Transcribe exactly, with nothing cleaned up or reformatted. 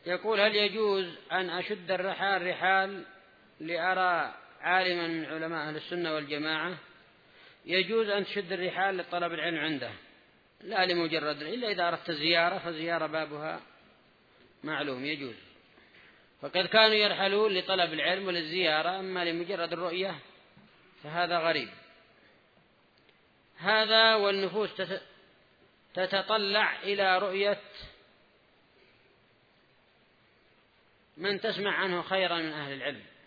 يقول: هل يجوز أن أشد الرحال رحال لأرى عالما من علماء أهل السنة والجماعة؟ يجوز أن تشد الرحال لطلب العلم عنده، لا لمجرد، إلا إذا أردت الزيارة فزيارة بابها معلوم يجوز، فقد كانوا يرحلون لطلب العلم وللزيارة، أما لمجرد الرؤية فهذا غريب. هذا والنفوس تتطلع إلى رؤية من تسمع عنه خيرا من أهل العلم،